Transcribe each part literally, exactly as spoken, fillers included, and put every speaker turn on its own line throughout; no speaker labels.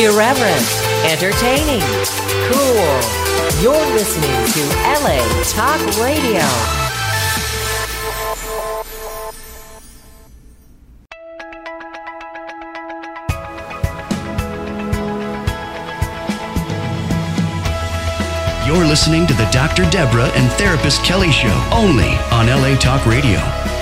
Irreverent, entertaining, cool. You're listening to L A Talk Radio.
You're listening to the Doctor Deborah and Therapist Kelly Show, only on L A Talk Radio.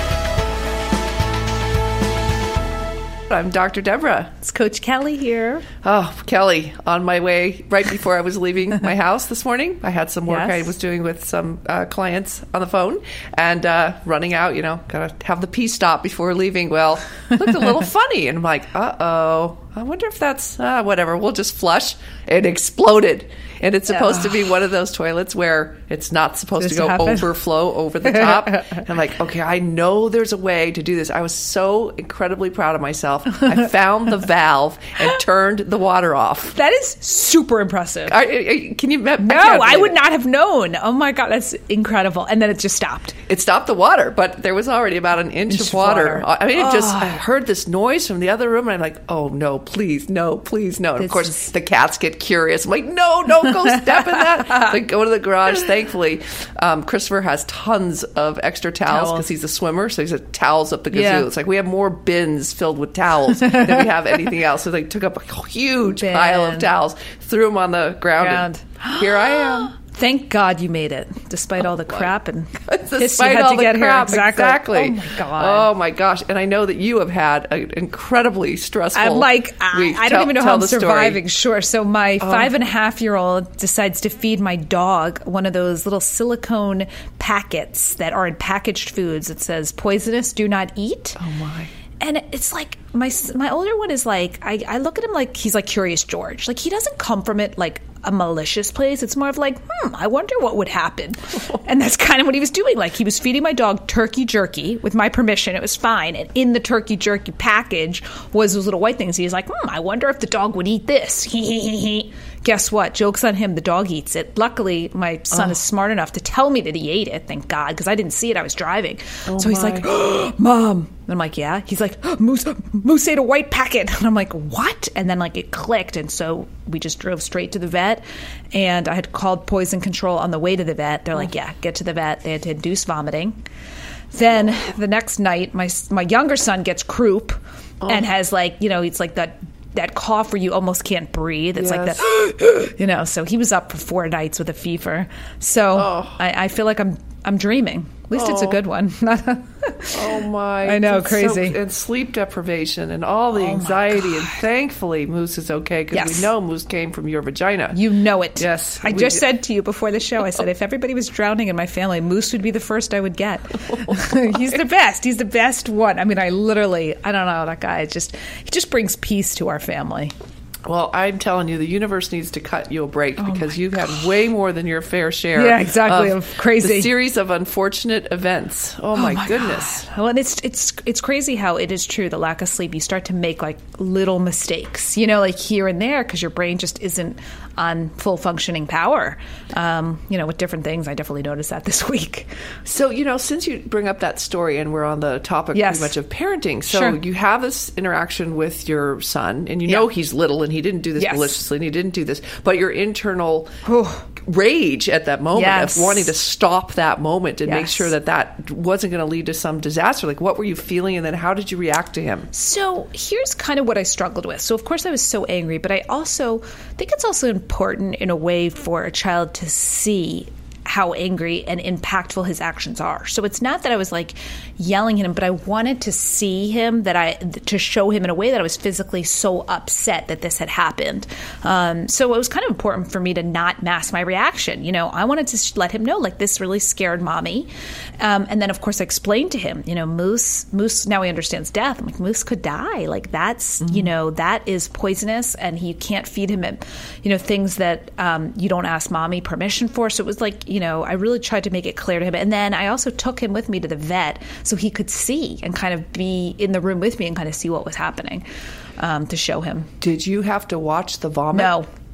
I'm Doctor Deborah.
It's Coach Kelly here.
Oh, Kelly, on my way right before I was leaving my house this morning. I had some work
Yes.
I was doing with some uh, clients on the phone and uh, running out, you know, got to have the pee stop before leaving. Well, looked a little funny. And I'm like, uh-oh, I wonder if that's, uh, whatever, we'll just flush. It exploded. And it's supposed to be one of those toilets where it's not supposed
Does
to go
it happen?
overflow over the top. And I'm like, okay, I know there's a way to do this. I was so incredibly proud of myself. I found the valve and turned the water off.
That is super impressive.
Are, are, can you?
no,
I,
I would not have known. Oh my God, that's incredible. And then it just stopped.
It stopped the water, but there was already about an inch,
Inch
of
of
water.
water.
I mean, it just,
Oh.
I heard this noise from the other room, and I'm like, oh no, please, no, please, no. And of
This
course,
is-
the cats get curious. I'm like, no, don't go step in that. So I go to the garage. Thankfully, um, Christopher has tons of extra towels
Towels.
because he's a swimmer, so he's got towels up the kazoo.
Yeah.
It's like we have more bins filled with towels than we have anything else. So they took up a huge
Bin.
pile of towels, threw them on the ground,
Ground.
and here I am.
Thank God you made it, despite all the crap and piss you
Despite
had
all
to
the
get
crap,
here. Exactly.
exactly.
Oh my God.
Oh my gosh! And I know that you have had an incredibly stressful.
I'm like, I,
week.
I don't
Tell-
even know
tell
how I'm
the story.
surviving. Sure. So my five and a half year old decides to feed my dog one of those little silicone packets that are in packaged foods. It says poisonous, do not eat.
Oh my!
And it's like my s- my older one is like, I, I look at him like he's like Curious George. Like he doesn't come from it like a malicious place. It's more of like, hmm, I wonder what would happen. And that's kind of what he was doing. Like he was feeding my dog turkey jerky with my permission. It was fine. And in the turkey jerky package was those little white things. He was like, hmm, I wonder if the dog would eat this. Guess what? Joke's on him. The dog eats it. Luckily, my son is smart enough to tell me that he ate it. Thank God, because I didn't see it. I was driving. so he's
my.
like, oh, Mom. And I'm like, yeah. He's like, oh, Moose, Moose ate a white packet. And I'm like, what? And then like it clicked. And so we just drove straight to the vet. And I had called poison control on the way to the vet. They're like, yeah, get to the vet. They had to induce vomiting. Then the next night, my my younger son gets croup and has like, you know, it's like that that cough where you almost can't breathe. It's like
Yes.
that, you know. So he was up for four nights with a fever. So
Oh.
I, I feel like I'm I'm dreaming. At least it's a
Oh.
good one.
Oh my!
I know,
It's so-
crazy.
and sleep deprivation and all the
Oh my
anxiety. And thankfully, Moose is okay because
Yes.
we know Moose came from your vagina.
You know it.
Yes,
I
we
just
do.
said to you before the show, I said, if everybody was drowning in my family, Moose would be the first I would get. He's the best. He's the best one. I mean, I literally, I don't know, that guy just, he just brings peace to our family.
Well, I'm telling you, the universe needs to cut you a break because you've had way more than your fair share.
Oh Yeah, exactly,
Of,
of crazy.
The series of unfortunate events. Oh, my,
my
goodness.
God. Well, and it's it's it's crazy how it is true. The lack of sleep, you start to make like little mistakes, you know, like here and there, because your brain just isn't on full functioning power. Um, you know, with different things, I definitely noticed that this week.
So, you know, since you bring up that story and we're on the topic
Yes.
pretty much of parenting, so
Sure.
you have this interaction with your son and you know
Yeah.
he's little and he didn't do this
Yes.
maliciously and he didn't do this, but your internal rage at that moment
Yes.
of wanting to stop that moment and make
Yes.
sure that that wasn't going to lead to some disaster. Like, what were you feeling and then how did you react to him?
So here's kind of what I struggled with. So of course I was so angry, but I also think it's also important in a way for a child to see how angry and impactful his actions are. So it's not that I was like yelling at him, but I wanted to see him, that I to show him in a way that I was physically so upset that this had happened. Um, so it was kind of important for me to not mask my reaction. You know, I wanted to sh- let him know, like, this really scared mommy. Um, and then, of course, I explained to him, you know, Moose, Moose now he understands death. I'm like, Moose could die. Like, that's, you know, that is poisonous, and you can't feed him, at, you know, things that um, you don't ask mommy permission for. So it was like, you know, I really tried to make it clear to him. And then I also took him with me to the vet so he could see and kind of be in the room with me and kind of see what was happening, um, to show him.
Did you have to watch the vomit?
No.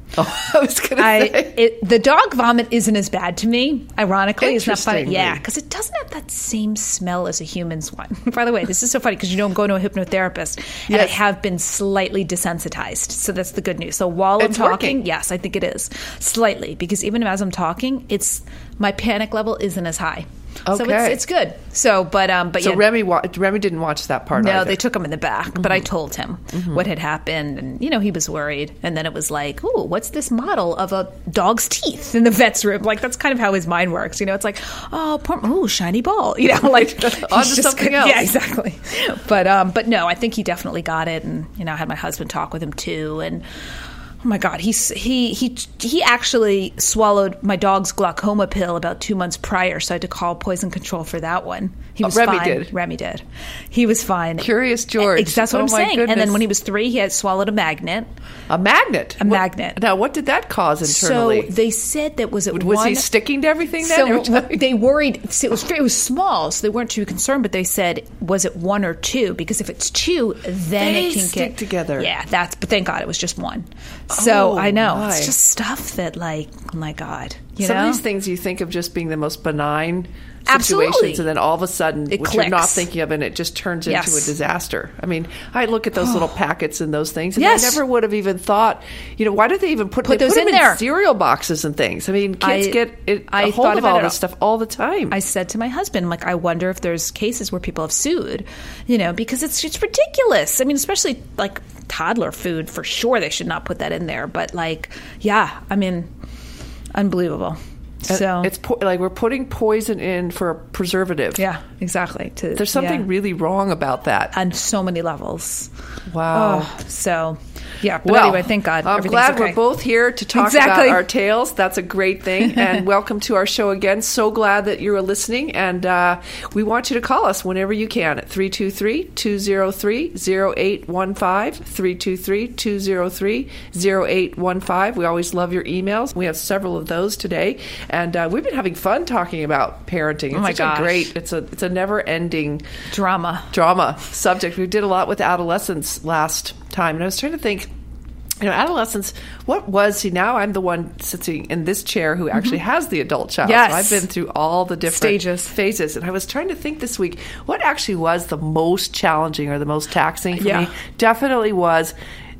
Oh, I was going to
I,
say.
it, the dog vomit isn't as bad to me, ironically. It's not funny.
Interestingly.
Yeah, because it doesn't have that same smell as a human's one. By the way, this is so funny because you know I'm going to a hypnotherapist, and
Yes.
I have been slightly desensitized. So that's the good news. So while
It's
I'm talking,
working.
yes, I think it is. Slightly, because even as I'm talking, it's my panic level isn't as high. So it's,
Okay.
it's good. So, but um, but
So
yeah.
Remy, wa- Remy didn't watch that part
No,
either.
they took him in the back, but I told him what had happened, and you know he was worried. And then it was like, "Ooh, what's this model of a dog's teeth in the vet's room?" Like that's kind of how his mind works. You know, it's like, "Oh, poor, ooh, shiny ball," you know, like he's
On to
just
something
gonna-
else.
Yeah, exactly. But um, but no, I think he definitely got it, and you know, I had my husband talk with him too, and. Oh my God, he's, he he he actually swallowed my dog's glaucoma pill about two months prior, so I had to call poison control for that one. He
Oh,
was
Remy
fine.
did.
Remy did. He was fine.
Curious George.
Ex- That's what
Oh,
I'm
my
saying. And
goodness.
then when he was three, he had swallowed a magnet.
A magnet.
A
What-
magnet.
Now, what did that cause internally?
So they said that was it
was
one.
he sticking to everything then?
So
every time?
they worried. It was it was small, so they weren't too concerned. But they said, was it one or two? Because if it's two, then
They
it can
stick
get
together.
Yeah, that's. But thank God it was just one. So
Oh,
I know
my.
it's just stuff that, like, oh my God, you
Some
know.
of these things you think of just being the most benign
Absolutely.
situations, and then all of a sudden,
It
what you're not
clicks.
thinking of, and it just turns into
Yes.
a disaster. I mean, I look at those little packets and those things, and
Yes.
I never would have even thought, you know, why did they even put,
Put
they
those
put them
in there.
cereal boxes and things? I mean, kids
I-
get it,
I
a hold
thought
of
about
all
it
this
all-
stuff all the time.
I said to my husband, like, I wonder if there's cases where people have sued, you know, because it's it's ridiculous. I mean, especially like toddler food, for sure they should not put that in there. But like, yeah, I mean, unbelievable. So
it's po- like we're putting poison in for a preservative.
yeah, exactly. To,
There's something
yeah.
really wrong about that.
on so many levels.
Wow.
Oh, so yeah. But
Well,
anyway, thank God.
I'm
everything's
glad
okay.
we're both here to talk
Exactly.
about our tales. That's a great thing. And welcome to our show again. So glad that you're listening. And uh, we want you to call us whenever you can at three two three, two zero three, zero eight one five, three two three, two zero three, zero eight one five. We always love your emails. We have several of those today. And uh, we've been having fun talking about parenting. It's
Oh my
such
gosh.
a great, it's a, it's a never-ending
drama.
drama subject. We did a lot with adolescents last time, and I was trying to think, you know, adolescence, what was he? Now I'm the one sitting in this chair who actually has the adult child.
Yes.
So I've been through all the different
Stages.
phases, and I was trying to think this week, what actually was the most challenging or the most taxing for
Yeah.
me? Definitely was,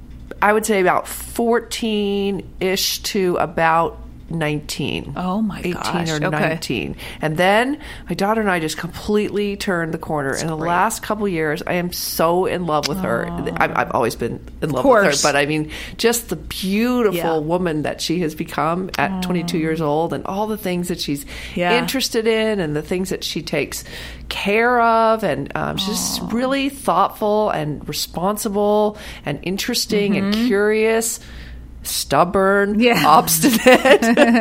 I would say about fourteen-ish to about nineteen.
Oh, my
eighteen
gosh.
or
Okay.
nineteen. And then my daughter and I just completely turned the corner. in the
great.
last couple years, I am so in love with her. I've, I've always been in love with
course.
her, but I mean, just the beautiful
Yeah.
woman that she has become at twenty-two years old, and all the things that she's
Yeah.
interested in, and the things that she takes care of, and um, she's just really thoughtful and responsible and interesting and curious. Stubborn,
Yeah.
obstinate,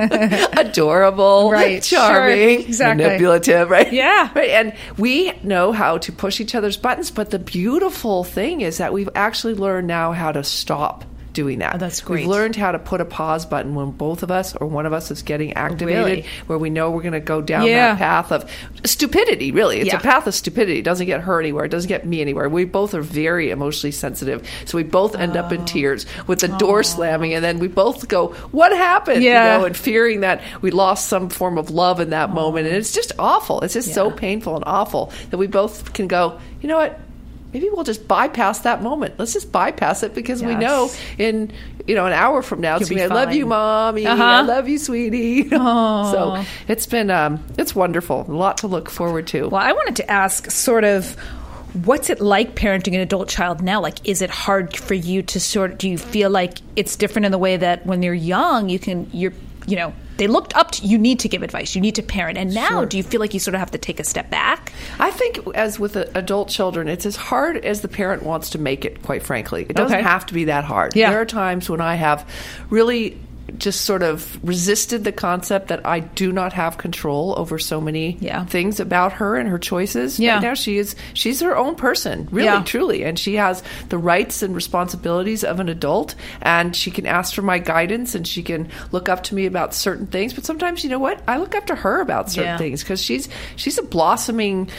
adorable,
Right,
charming,
sure, exactly.
manipulative, right?
Yeah.
Right. And we know how to push each other's buttons, but the beautiful thing is that we've actually learned now how to stop doing that.
Oh, that's great.
We've learned how to put a pause button when both of us or one of us is getting activated,
Really?
where we know we're going to go down
Yeah.
that path of stupidity, really. It's
Yeah.
a path of stupidity. It doesn't get her anywhere. It doesn't get me anywhere. We both are very emotionally sensitive. So we both end up in tears with the door slamming, and then we both go, what happened?
Yeah.
You know, and fearing that we lost some form of love in that moment. And it's just awful. It's just so
Yeah.
painful and awful that we both can go, you know what? Maybe we'll just bypass that moment. Let's just bypass it, because we
Yes.
know in, you know, an hour from now, it's
You'll
gonna
be
be, I love you,
fine.
mommy.
Uh-huh.
I love you, sweetie.
Aw.
So it's been, um, it's wonderful. A lot to look forward to.
Well, I wanted to ask sort of what's it like parenting an adult child now? Like, is it hard for you to sort of, do you feel like it's different in the way that when they're young, you can, you're, you know, they looked up to you, need to give advice, you need to parent. And now,
Sure.
do you feel like you sort of have to take a step back?
I think, as with the adult children, it's as hard as the parent wants to make it, quite frankly. It doesn't
Okay.
have to be that hard.
Yeah.
There are times when I have really just sort of resisted the concept that I do not have control over so many
Yeah.
things about her and her choices.
Yeah.
Right now, she is she's her own person, really,
Yeah.
truly, and she has the rights and responsibilities of an adult, and she can ask for my guidance, and she can look up to me about certain things. But sometimes, you know what? I look up to her about certain
Yeah.
things, because she's she's a blossoming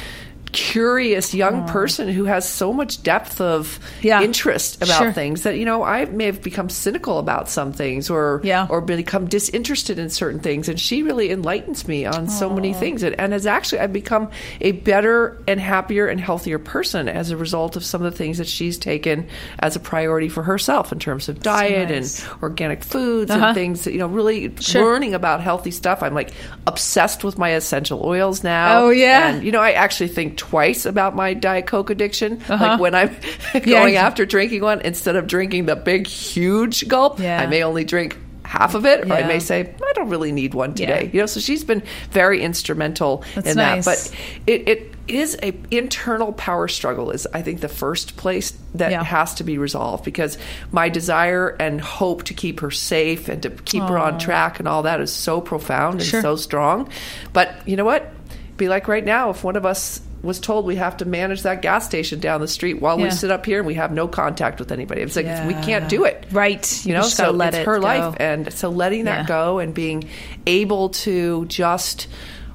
curious young person who has so much depth of
Yeah.
interest about
Sure.
things that, you know, I may have become cynical about some things or
Yeah.
or become disinterested in certain things. And she really enlightens me on so many things. And, and has actually, I've become a better and happier and healthier person as a result of some of the things that she's taken as a priority for herself in terms of diet
nice.
and organic foods
Uh-huh.
and things that, you know, really
Sure.
learning about healthy stuff. I'm like obsessed with my essential oils now.
Oh, yeah.
And, you know, I actually think twice about my Diet Coke addiction.
Uh-huh.
Like when I'm
Yeah.
going after drinking one, instead of drinking the big, huge gulp,
Yeah.
I may only drink half of it, or I
Yeah.
may say, I don't really need one today.
Yeah.
You know, so she's been very instrumental
That's
in
nice.
that. But it, it is a internal power struggle is, I think, the first place that
Yeah.
has to be resolved, because my desire and hope to keep her safe and to keep her on track and all that is so profound and
Sure.
so strong. But you know what? Be like right now, if one of us was told we have to manage that gas station down the street while we
Yeah.
sit up here and we have no contact with anybody. It's like, we
Yeah.
can't do it.
Right.
You
You
know,
just gotta
so
let
it's
it
her
go.
life. And so letting that
Yeah.
go and being able to just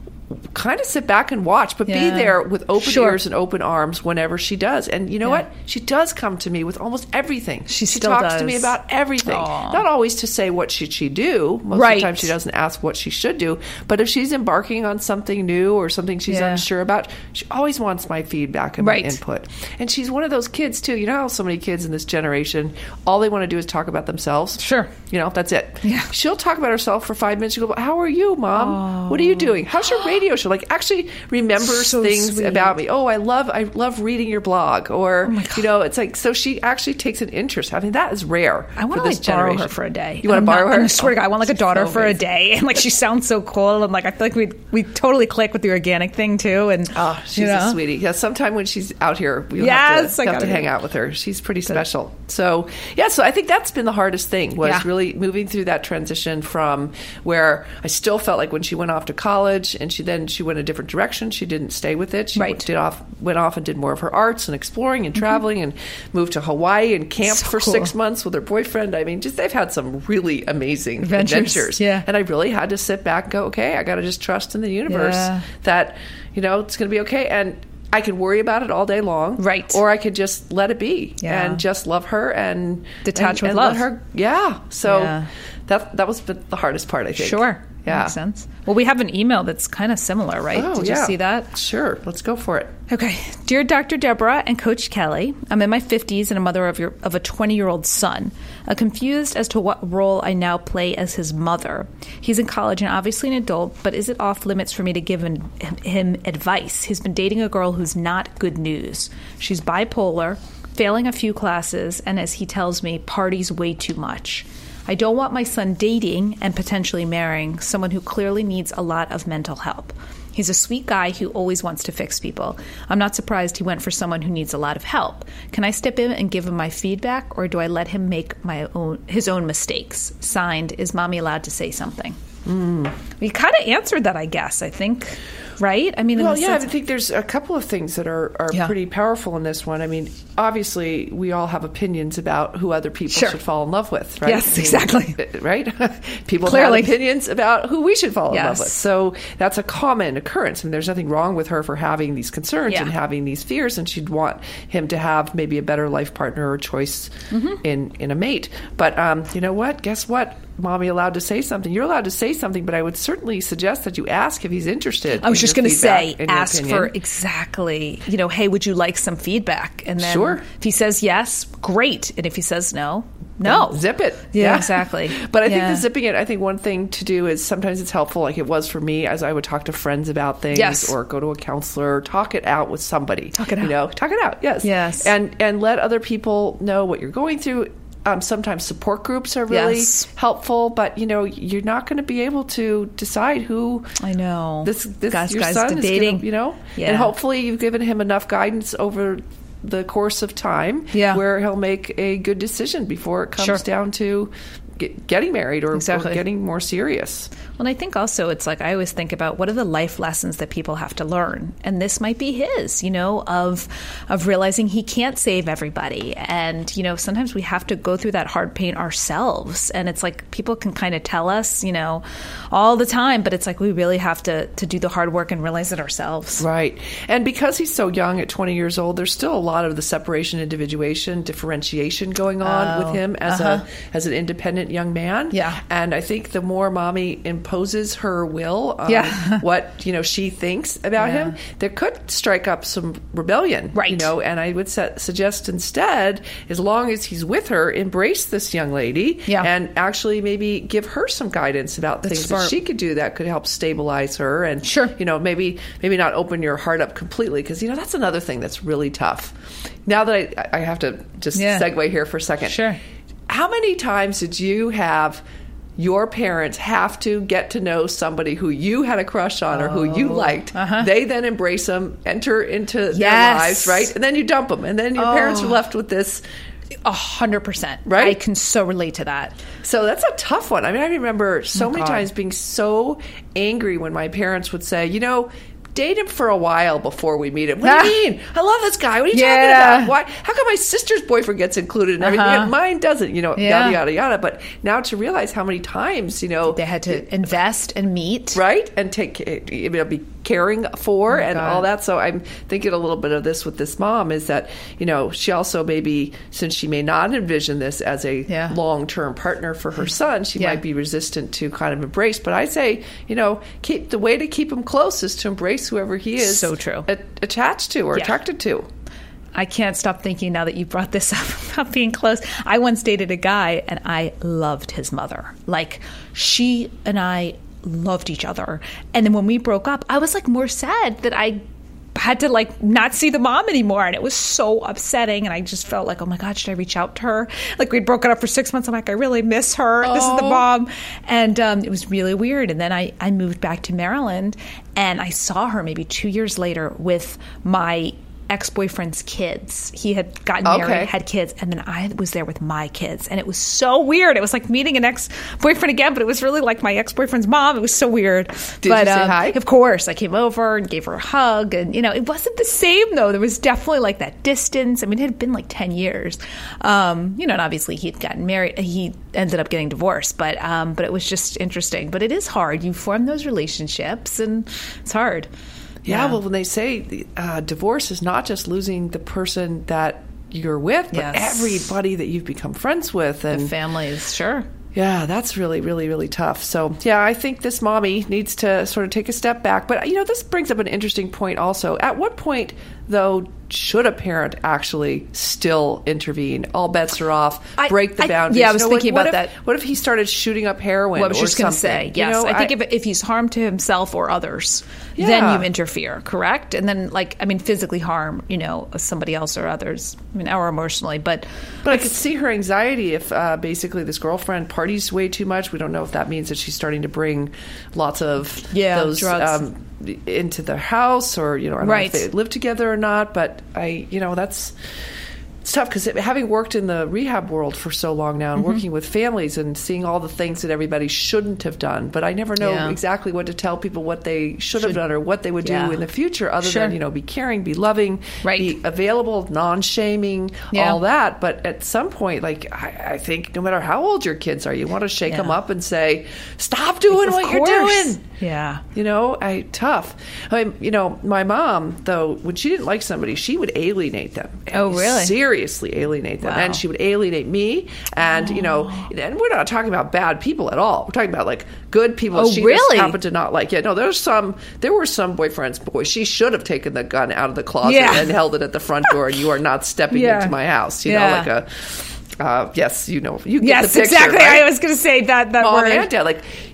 kind of sit back and watch, but
Yeah.
be there with open
Sure.
ears and open arms whenever she does. And you know
Yeah.
what? She does come to me with almost everything.
She still
talks to me
does.
about everything.
Aw.
Not always to say what should she do. Most of
Right.
the time she doesn't ask what she should do. But if she's embarking on something new or something she's
Yeah.
unsure about, she always wants my feedback and
Right.
my input. And she's one of those kids too. You know how so many kids in this generation, all they want to do is talk about themselves?
Sure.
You know, that's it.
Yeah.
She'll talk about herself for five minutes. She'll go, how are you, Mom? What are you doing? How's your radio show? Like, actually remembers
So
things
sweet.
about me. Oh, I love I love reading your blog. Or, you know, it's like, so she actually takes an interest. I mean, that is rare
I want
for
to
this
like borrow
generation.
her for a day.
You want to
I'm
borrow
not-
her?
I swear to God, I want like a
she's
daughter
so
for a
amazing.
day, and like she sounds so cool, and like I feel like we we totally click with the organic thing too. And
Oh, she's
you know?
a sweetie. Yeah, sometime when she's out here, we'll
Yes, I
have to, have
gotta
to hang
do it.
out with her. She's pretty special. So, yeah, so I think that's been the hardest thing was
Yeah.
really moving through that transition from where I still felt like when she went off to college and she then she went a different direction. She didn't stay with it. She
Right.
did off went off and did more of her arts and exploring and traveling and moved to Hawaii and camped
So
for
cool.
six months with her boyfriend. I mean, just they've had some really amazing
Adventures,
adventures.
yeah.
And I really had to sit back and go, okay, I got to just trust in the universe
Yeah.
that, you know, it's going to be okay. And I could worry about it all day long.
Right.
Or I could just let it be
Yeah.
and just love her and
Detach
and,
with
and
love.
Let her, yeah. So
Yeah.
that that was the the hardest part, I think.
Sure.
Yeah.
Makes sense. Well, we have an email that's kind of similar, right?
Oh,
Did
yeah.
you see that?
Sure. Let's go for it.
Okay. Dear Doctor Deborah and Coach Kelly, I'm in my fifties and a mother of your of a twenty-year-old son. I'm confused as to what role I now play as his mother. He's in college and obviously an adult, but is it off limits for me to give him, him advice? He's been dating a girl who's not good news. She's bipolar, failing a few classes, and as he tells me, parties way too much. I don't want my son dating and potentially marrying someone who clearly needs a lot of mental help. He's a sweet guy who always wants to fix people. I'm not surprised he went for someone who needs a lot of help. Can I step in and give him my feedback, or do I let him make my own his own mistakes? Signed, is Mommy allowed to say something? Mm. We kind of answered that, I guess, I think. Right? I mean, in
Well,
the
yeah, I
sense-
think there's a couple of things that are, are
Yeah.
pretty powerful in this one. I mean, obviously, we all have opinions about who other people
Sure.
should fall in love with, right?
Yes,
I mean,
exactly.
Right? People
Clearly.
have opinions about who we should fall in love
Yes.
with. So that's a common occurrence. I mean, there's nothing wrong with her for having these concerns
Yeah.
and having these fears, and she'd want him to have maybe a better life partner or choice
Mm-hmm.
in, in a mate. But um, you know what? Guess what? Mommy allowed to say something. You're allowed to say something, but I would certainly suggest that you ask if he's interested.
I was
in
just
your
going to say,
feedback and your
ask
opinion.
for exactly, you know, hey, would you like some feedback? And then
Sure.
if he says yes, great. And if he says no, no.
Zip it.
Yeah, exactly.
But I
Yeah.
think the zipping it, I think one thing to do is sometimes it's helpful, like it was for me, as I would talk to friends about things
Yes.
or go to a counselor, talk it out with somebody.
Talk it
You
out.
know, talk it out, yes.
Yes.
And, and let other people know what you're going through. Um, sometimes support groups are really
Yes.
helpful, but you know you're not going to be able to decide who
I know.
this this
Guys,
your
guys
son is
debating.
gonna, you know,
Yeah.
and hopefully you've given him enough guidance over the course of time
Yeah.
where he'll make a good decision before it comes
Sure.
down to get, getting married or,
Exactly.
or getting more serious.
Well, and I think also it's like I always think about what are the life lessons that people have to learn, and this might be his, you know, of of realizing he can't save everybody, and you know sometimes we have to go through that hard pain ourselves, and it's like people can kind of tell us, you know, all the time, but it's like we really have to to do the hard work and realize it ourselves.
Right, and because he's so young at twenty years old, there's still a lot of the separation, individuation, differentiation going on
Oh,
with him as
uh-huh.
a as an independent young man.
Yeah.
And I think the more mommy imposes her will on
Yeah.
what you know she thinks about
Yeah.
him, there could strike up some rebellion.
Right.
You know, and I would su- suggest instead, as long as he's with her, embrace this young lady.
Yeah.
And actually maybe give her some guidance about
That's
things
smart.
that she could do that could help stabilize her. And
Sure.
you know, maybe maybe not open your heart up completely, because you know that's another thing that's really tough. Now that I, I have to just
Yeah.
segue here for a second.
Sure.
How many times did you have your parents have to get to know somebody who you had a crush on or who you liked?
uh-huh.
They then embrace them, enter into their
Yes.
lives, right? And then you dump them, and then your parents are left with this.
A hundred percent.
Right?
I can so relate to that.
So that's a tough one. I mean, I remember so
Oh,
many
God.
times being so angry when my parents would say, you know, date him for a while before we meet him. What do you mean? I love this guy. What are you
Yeah.
talking about? Why? How come my sister's boyfriend gets included and everything
Uh-huh.
and mine doesn't? You know,
Yeah.
yada, yada, yada. But now to realize how many times, you know,
They had to invest and meet.
right? And take, you know, be caring for and
God.
all that. So I'm thinking a little bit of this with this mom is that, you know, she also maybe, since she may not envision this as a
Yeah.
long-term partner for her son, she
Yeah.
might be resistant to kind of embrace. But I say, you know, keep the way to keep him close is to embrace whoever he is
So true.
a- attached to or
Yeah.
attracted to.
I can't stop thinking now that you brought this up about being close. I once dated a guy and I loved his mother. Like, she and I loved each other. And then when we broke up, I was like more sad that I had to like not see the mom anymore, and it was so upsetting, and I just felt like, oh my God, should I reach out to her? Like, we'd broken up for six months. I'm like, I really miss her. This is the
Oh.
mom. And um, it was really weird. And then I, I moved back to Maryland, and I saw her maybe two years later with my ex-boyfriend's kids. He had gotten
Okay.
married, had kids, and then I was there with my kids, and it was so weird. It was like meeting an ex-boyfriend again, but it was really like my ex-boyfriend's mom. It was so weird.
Did
but,
you say
um,
hi?
Of course. I came over and gave her a hug, and you know, it wasn't the same though. There was definitely like that distance. I mean, it had been like ten years. Um, you know, and obviously he'd gotten married. He ended up getting divorced, but um, but it was just interesting. But it is hard. You form those relationships, and it's hard.
Yeah, well, when they say uh, divorce is not just losing the person that you're with, but
Yes.
everybody that you've become friends with. And
Families, sure.
yeah, that's really, really, really tough. So, yeah, I think this mommy needs to sort of take a step back. But, you know, this brings up an interesting point also. At what point, though, should a parent actually still intervene? All bets are off.
I-
break the
I-
boundaries.
yeah, I was
You know,
thinking
what,
about
what if,
that.
What if he started shooting up heroin
Well, I was
or
just going to
something?
say, yes.
You know,
I think if, if he's harm to himself or others, then
Yeah.
you interfere, correct? And then, like, I mean, physically harm, you know, somebody else or others, I mean, or emotionally, but
But I could see her anxiety if uh, basically this girlfriend parties way too much. We don't know if that means that she's starting to bring lots of
Yeah,
those
drugs.
um, into the house, or you know, I don't
Right.
know if they live together or not. But I, you know, that's. It's tough because having worked in the rehab world for so long now and
Mm-hmm.
working with families and seeing all the things that everybody shouldn't have done, but I never know
Yeah.
exactly what to tell people what they should, have
Should-
done or what they would
Yeah.
do in the future other
Sure.
than, you know, be caring, be loving,
Right.
be available, non-shaming,
Yeah.
all that. But at some point, like, I, I think no matter how old your kids are, you want to shake
Yeah.
them up and say, stop doing
Of
what
course.
you're doing.
Yeah.
You know, I tough. I, you know, my mom, though, when she didn't like somebody, she would alienate them.
Oh, really?
Seriously alienate them.
Wow.
And she would alienate me. And, you know, and we're not talking about bad people at all. We're talking about, like, good people
Oh,
she
really?
just happened to not like. Yeah, no, there's some, there were some boyfriends, boy, she should have taken the gun out of the closet
Yeah.
and held it at the front door, and you are not stepping
Yeah.
into my house. You
Yeah.
know, like a, uh, yes, you know, you get
Yes,
the picture,
exactly.
right?
I was going to say that, that
Mom
word.
and dad, like,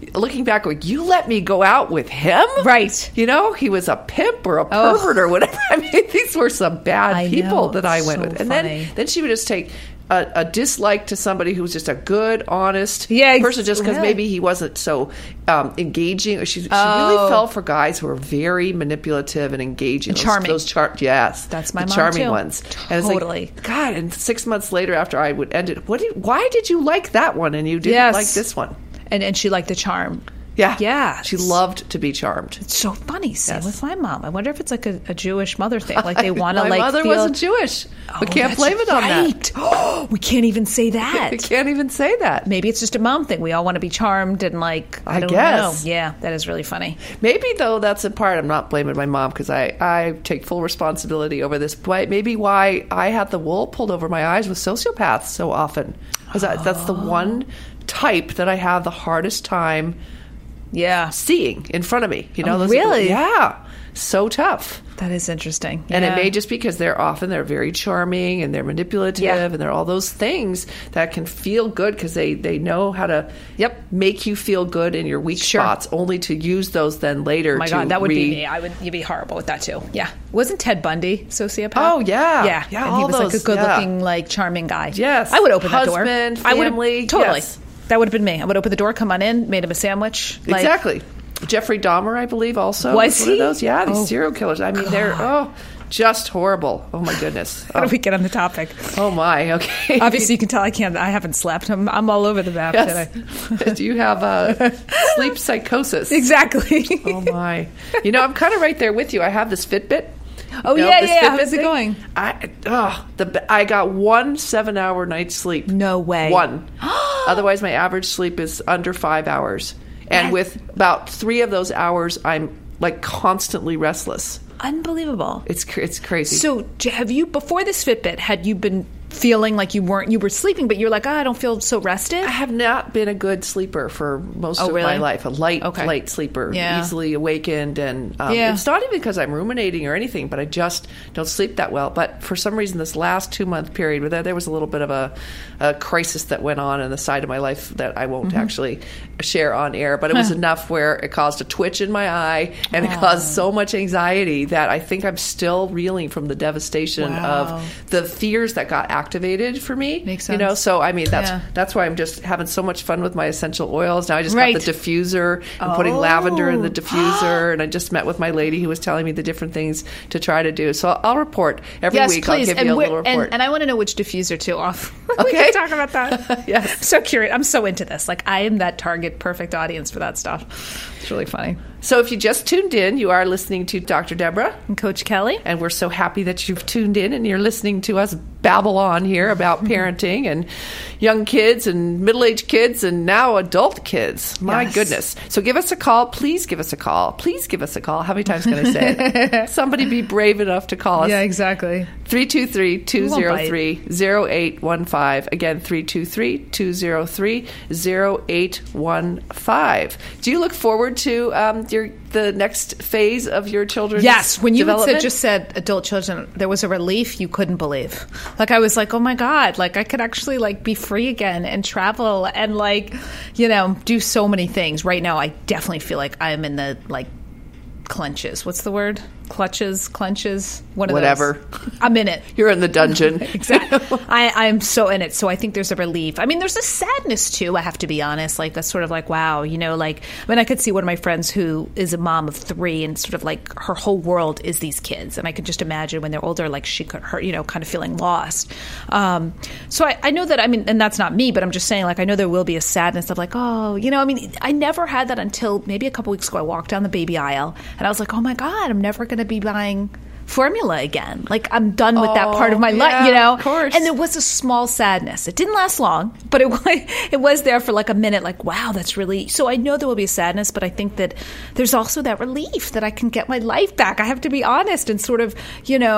looking back, like, you let me go out with him?
Right.
You know, he was a pimp or a pervert oh. or whatever. I mean, these were some bad
I
people
know.
that I went
so
with. And
funny.
then, then she would just take a, a dislike to somebody who was just a good, honest
yeah,
person just because
really.
maybe he wasn't so um, engaging. Or she, she
oh.
really fell for guys who were very manipulative and engaging.
And charming.
Those, those char- yes.
That's my
the
mom,
charming
too.
ones.
Totally.
And it's like, God, and six months later after I would end it, what did, why did you like that one and you didn't
yes.
like this one?
And and she liked the charm.
Yeah.
Yeah.
She loved to be charmed.
It's so funny. Same
Yes.
with my mom. I wonder if it's like a, a Jewish mother thing. Like they want to
My
like
mother
feel...
wasn't Jewish.
Oh,
we can't
that's
blame it on
right. that. We can't even say that.
We can't even say that.
Maybe it's just a mom thing. We all want to be charmed and like, I,
I
don't
guess.
know. Yeah, that is really funny.
Maybe, though, that's in part, I'm not blaming my mom because I, I take full responsibility over this. But maybe why I had the wool pulled over my eyes with sociopaths so often. Because oh. that's the one type that I have the hardest time
yeah.
seeing in front of me. You know,
oh,
those
really?
People, yeah. So tough.
That is interesting.
And
yeah.
it may just because they're often, they're very charming and they're manipulative
yeah.
and they're all those things that can feel good because they, they know how to
yep.
make you feel good in your weak
sure.
spots, only to use those then later
oh my
to
God, that would
re-
be me. I would you'd be horrible with that too. Yeah. Wasn't Ted Bundy sociopath?
Oh, yeah.
Yeah.
yeah
and
all
he was
those,
like a good-looking,
yeah.
like, charming guy.
Yes.
I would open
Husband,
that door. I would
family.
Totally.
Yes.
That would have been me. I would open the door, come on in, made him a sandwich. Like,
exactly. Jeffrey Dahmer, I believe, also
was,
was
he?
one of those. Yeah, these
oh,
serial killers. I mean,
God.
they're oh, just horrible. Oh my goodness.
How
oh.
do we get on the topic?
Oh my. Okay.
Obviously, you can tell I can't. I haven't slept. I'm, I'm all over the map
yes.
today.
Do you have uh, sleep psychosis?
Exactly.
Oh my. You know, I'm kind of right there with you. I have this Fitbit.
Oh
you know,
yeah,
this
yeah.
Fitbit
How's it
thing.
going?
I oh, the I got one seven-hour night's sleep.
No way.
One. Otherwise, my average sleep is under five hours. And with about three of those hours, I'm like constantly restless.
Unbelievable.
It's cr- it's crazy.
So, j- have you before this Fitbit? Had you been feeling like you weren't you were sleeping, but you're like, oh, I don't feel so rested?
I have not been a good sleeper for most
Oh,
of
really?
my life. A light,
Okay.
light sleeper,
Yeah.
easily awakened, and um,
Yeah.
it's not even because I'm ruminating or anything, but I just don't sleep that well. But for some reason, this last two month period, where there, there was a little bit of a, a crisis that went on in the side of my life that I won't
Mm-hmm.
actually share on air, but it was enough where it caused a twitch in my eye and it caused so much anxiety that I think I'm still reeling from the devastation
Wow.
of the fears that got activated for me.
Makes
You know,
sense.
so I mean, that's
Yeah.
that's why I'm just having so much fun with my essential oils. Now I just
Right.
got the diffuser and putting
Oh.
lavender in the diffuser, and I just met with my lady who was telling me the different things to try to do. So I'll, I'll report every
yes,
week.
please.
I'll give
and
you a
we're-
little report.
And, and I want to know which diffuser too. Off. we
Okay.
can talk about that.
Yes.
I'm so curious. I'm so into this. Like I am that target perfect audience for that stuff. It's really funny.
So if you just tuned in, you are listening to Doctor Deborah.
And Coach Kelly.
And we're so happy that you've tuned in and you're listening to us babble on here about parenting and young kids and middle-aged kids and now adult kids. My
Yes.
goodness. So give us a call. Please give us a call. Please give us a call. How many times can I say it? Somebody be brave enough to call us.
Yeah, exactly.
three two three, two zero three, zero eight one five. Again, three two three, two zero three, zero eight one five. Do you look forward to um, your the next phase of your children's
Yes, when you had said,
development?
just said adult children, there was a relief you couldn't believe. Like I was like, oh my God, like I could actually like be free again and travel and like, you know, do so many things. Right now, I definitely feel like I'm in the like clenches. What's the word? Clutches, clenches, one of
Whatever.
those. I'm in it.
You're in the dungeon.
Exactly. I, I'm so in it. So I think there's a relief. I mean, there's a sadness too, I have to be honest. Like, that's sort of like, wow, you know, like, I mean, I could see one of my friends who is a mom of three and sort of like her whole world is these kids. And I could just imagine when they're older, like she could, her, you know, kind of feeling lost. Um, so I, I know that, I mean, and that's not me, but I'm just saying, like, I know there will be a sadness of like, oh, you know, I mean, I never had that until maybe a couple weeks ago. I walked down the baby aisle and I was like, oh my God, I'm never going to be buying formula again. Like I'm done with that part of my
Oh,
life,
yeah,
you know?
of course.
And there was a small sadness. It didn't last long, but it was, it was there for like a minute, like, wow, that's really, so I know there will be a sadness, but I think that there's also that relief that I can get my life back. I have to be honest and sort of, you know,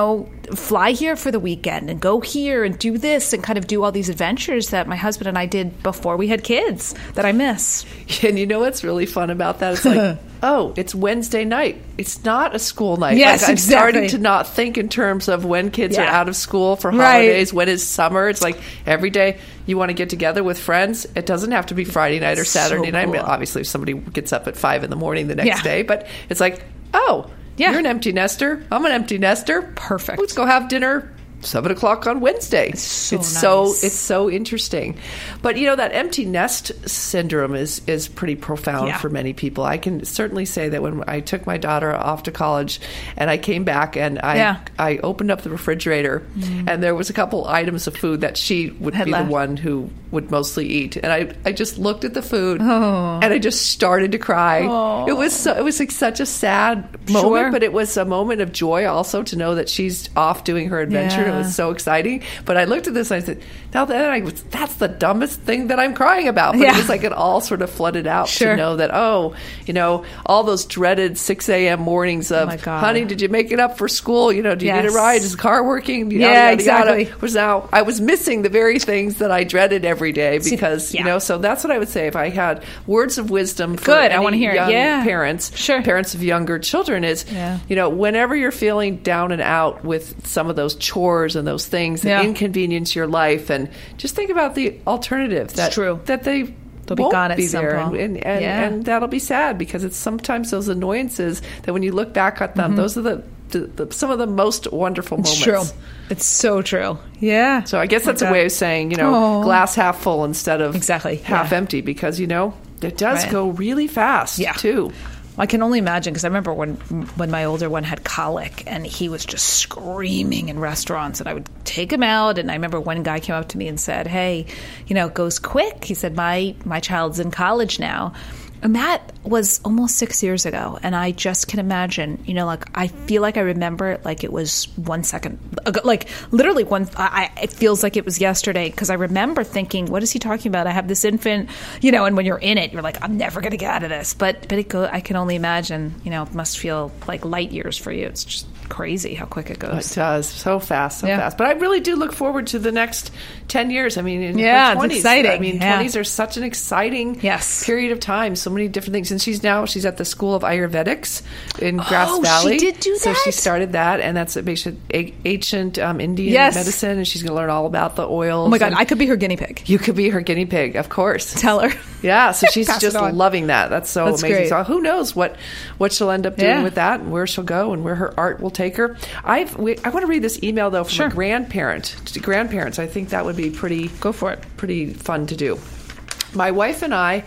fly here for the weekend and go here and do this and kind of do all these adventures that my husband and I did before we had kids that I miss.
And you know what's really fun about that? It's like, oh, it's Wednesday night. It's not a school night.
Yes,
like, I'm
exactly.
starting to not think in terms of when kids
Yeah.
are out of school for
Right.
holidays, when is summer. It's like every day you want to get together with friends. It doesn't have to be Friday night or Saturday
So
night. I mean,
cool.
obviously, if somebody gets up at five in the morning the next
Yeah.
day, but it's like, oh,
Yeah.
you're an empty nester. I'm an empty nester.
Perfect.
Let's go have dinner. Seven o'clock on Wednesday.
So
it's so
nice.
it's so interesting, but you know that empty nest syndrome is is pretty profound
Yeah.
for many people. I can certainly say that when I took my daughter off to college, and I came back and I
Yeah.
I opened up the refrigerator, and there was a couple items of food that she would
Had
be
left.
the one who would mostly eat, and I I just looked at the food
Oh.
and I just started to cry. It was so, it was like such a sad moment,
Sure.
but it was a moment of joy also to know that she's off doing her adventure.
Yeah.
It was so exciting. But I looked at this and I said, now then I was, that's the dumbest thing that I'm crying about. But
Yeah.
it was like it all sort of flooded out
Sure.
to know that, oh, you know, all those dreaded six a.m. mornings of,
my God.
honey, did you make it up for school? You know, do you need
Yes.
a ride? Is the car working? Yada,
Yeah,
yada,
exactly.
yada. Was now, I was missing the very things that I dreaded every day because,
yeah.
you know, so that's what I would say if I had words of wisdom for
Good, I
any
wanna hear it.
young
Yeah.
parents,
Sure.
parents of younger children is,
Yeah.
you know, whenever you're feeling down and out with some of those chores and those things that
Yeah.
inconvenience your life, and just think about the alternative that
true.
that they
They'll be
won't
gone at
be
some
there,
point.
and and, and,
Yeah.
and that'll be sad because it's sometimes those annoyances that when you look back at them, those are the, the, the some of the most wonderful
Mm-hmm. It's
moments.
true. It's so true. Yeah.
So I guess that's a
God.
way of saying, you know,
Oh.
glass half full instead of
Exactly,
half
yeah.
empty, because you know it does
Right.
go really fast
Yeah.
too.
I can only imagine because I remember when when my older one had colic and he was just screaming in restaurants, and I would take him out. And I remember one guy came up to me and said, "Hey, you know, it goes quick." He said, "My my child's in college now." And that was almost six years ago. And I just can imagine, you know, like I feel like I remember it like it was one second ago, like literally one. I, I, it feels like it was yesterday because I remember thinking, what is he talking about? I have this infant, you know, and when you're in it, you're like, I'm never going to get out of this. But, but it go, I can only imagine, you know, it must feel like light years for you. It's just crazy how quick it
It
goes.
does so fast, so
Yeah.
fast. But I really do look forward to the next ten years. I mean, in
Yeah,
her
it's
twenties,
exciting.
I mean,
Yeah.
twenties are such an exciting
Yes.
period of time. So many different things. And she's now she's at the School of Ayurvedics in Grass
Oh, she
Valley.
did do
So she
that?
started that, and that's a basic a- ancient um, Indian
Yes.
medicine, and she's going to learn all about the oils.
Oh my God,
and
I could be her guinea pig.
you could be her guinea pig, of course.
Tell her.
Yeah, so she's
Pass it
just
on.
loving that. That's so
That's
amazing.
great.
So who knows what what she'll end up doing
Yeah.
with that, and where she'll go, and where her art will take her. I've we, I want to read this email though from
Sure.
a grandparent to grandparents. I think that would be pretty
Go for it.
pretty fun to do. My wife and I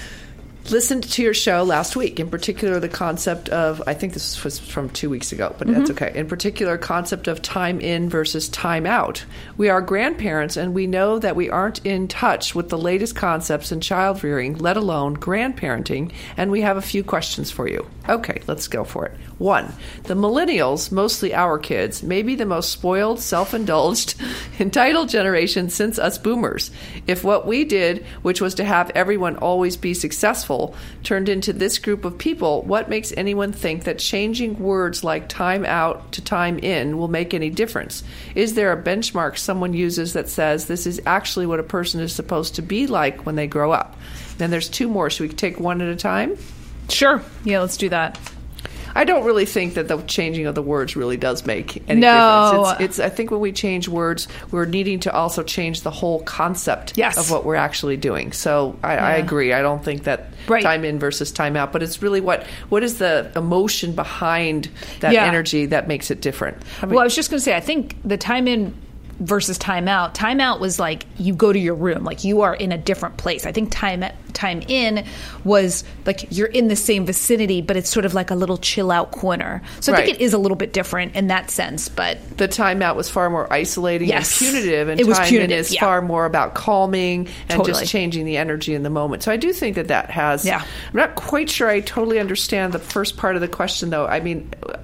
listened to your show last week, in particular the concept of, I think this was from two weeks ago, but that's okay. In particular, concept of time in versus time out. We are grandparents, and we know that we aren't in touch with the latest concepts in child rearing, let alone grandparenting, and we have a few questions for you. Okay, let's go for it. One, the millennials, mostly our kids, may be the most spoiled, self-indulged, entitled generation since us boomers. If what we did, which was to have everyone always be successful, turned into this group of people, what makes anyone think that changing words like time out to time in will make any difference? Is there a benchmark someone uses that says this is actually what a person is supposed to be like when they grow up? Then there's two more. Should we take one at a time?
Sure. Yeah, let's do that.
I don't really think that the changing of the words really does make any
No.
difference. It's, it's, I think when we change words, we're needing to also change the whole concept
Yes.
of what we're actually doing. So I, I
Yeah.
agree. I don't think that
Right.
time in versus time out, but it's really what what is the emotion behind that
Yeah.
energy that makes it different. I mean,
Well, I was just going to say, I think the time in versus time out. Time out was like you go to your room, like you are in a different place. I think time time in was like you're in the same vicinity, but it's sort of like a little chill out corner. So I
Right.
think it is a little bit different in that sense. But
the time out was far more isolating
Yes.
and punitive, and
It was
time
punitive,
in is
yeah.
far more about calming and
Totally.
just changing the energy in the moment. So I do think that that has.
Yeah.
I'm not quite sure I totally understand the first part of the question, though. I mean,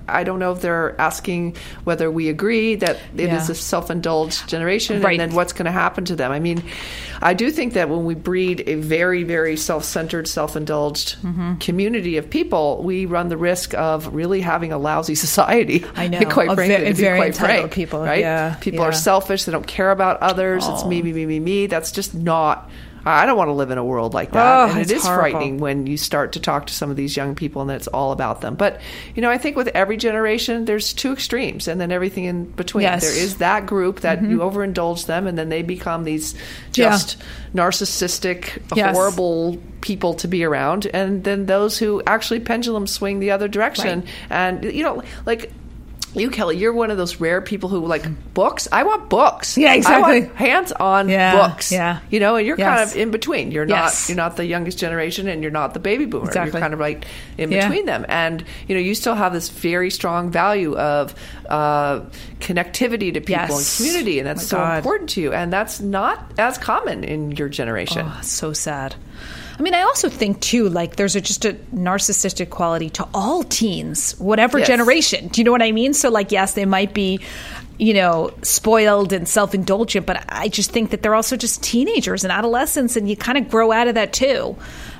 I don't know if they're asking whether we agree that it
Yeah.
is a self-indulged generation,
Right.
and then what's going to happen to them. I mean, I do think that when we breed a very, very self-centered, self-indulged
Mm-hmm.
community of people, we run the risk of really having a lousy society.
I know.
quite
A
frankly,
ve-
to be
very
quite
entitled
frank,
people,
right?
yeah,
People
yeah.
are selfish. They don't care about others. It's me, me, me, me, me. That's just not. I don't want to live in a world like that.
Oh,
and it
it's
is
horrible.
frightening when you start to talk to some of these young people and it's all about them. But, you know, I think with every generation, there's two extremes and then everything in between.
Yes.
There is that group that
Mm-hmm.
you overindulge them and then they become these just narcissistic,
Yes.
horrible people to be around. And then those who actually pendulum swing the other direction.
Right.
And, you know, like... You, Kelly, you're one of those rare people who like books. I want books.
Yeah, exactly.
I want hands-on
Yeah,
books.
yeah.
You know, and you're kind
Yes.
of in between. You're
Yes.
not you're not the youngest generation and you're not the baby boomer.
Exactly.
You're kind of like in
Yeah.
between them. And, you know, you still have this very strong value of uh, connectivity to people
Yes.
and community, and that's
My
so
God.
important to you. And that's not as common in your generation.
Oh, so sad. I mean, I also think, too, like, there's a, just a narcissistic quality to all teens, whatever
Yes.
generation. Do you know what I mean? So, like, yes, they might be, you know, spoiled and self-indulgent, but I just think that they're also just teenagers and adolescents, and you kind of grow out of that, too.